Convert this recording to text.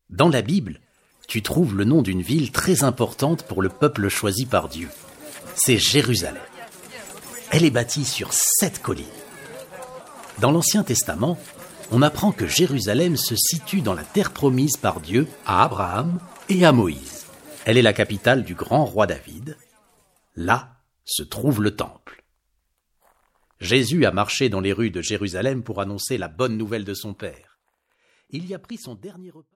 Dans la Bible, tu trouves le nom d'une ville très importante pour le peuple choisi par Dieu. C'est Jérusalem. Elle est bâtie sur 7 collines. Dans l'Ancien Testament, on apprend que Jérusalem se situe dans la terre promise par Dieu à Abraham et à Moïse. Elle est la capitale du grand roi David. Là se trouve le temple. Jésus a marché dans les rues de Jérusalem pour annoncer la bonne nouvelle de son Père. Il y a pris son dernier repas.